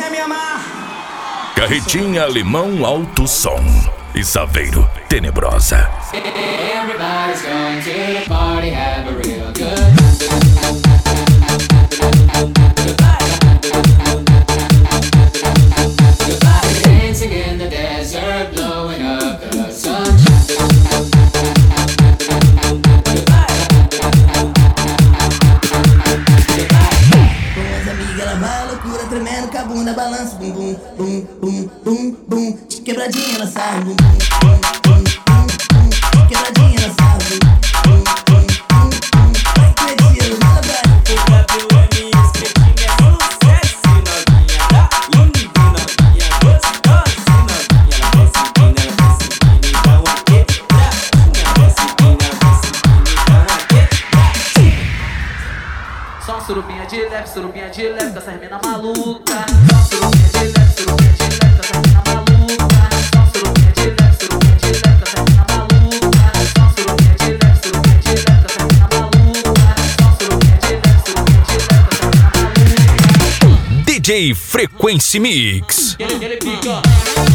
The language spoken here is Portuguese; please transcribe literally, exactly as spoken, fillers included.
quiser me amar. Carretinha Alemão Alto Som e Saveiro Tenebrosa. Everybody's going to the party, have a real good dancing in the desert, blowing up the sun. Com as amigas ela vai loucura, tremendo com a bunda, balança, bum bum, bum, bum, bum, bum. De quebradinha ela sai, bum, bum, bum, bum, bum, bum. De quebradinha ela sai, bum, bum, bum, bum, bum. Vai que tiro, manda pra O W M Esquetinha é sucesso, novinha da Lune, novinha gostosa, novinha. Ela vai seguindo, ela vai seguindo, então a quebradinha. Ela vai seguindo, ela vai seguindo, então a quebradinha. Só surubinha de leve, surubinha de leve, com essa mina maluca. Só surubinha de leve, surubinha de leve, com essa mina maluca. Só surubinha de leve, surubinha de leve, com essa mina maluca. Só surubinha de leve, surubinha de leve, com essa mina maluca. Só surubinha de leve, surubinha de leve, com essa mina maluca. D J Frequency Mix. Ele, ele fica.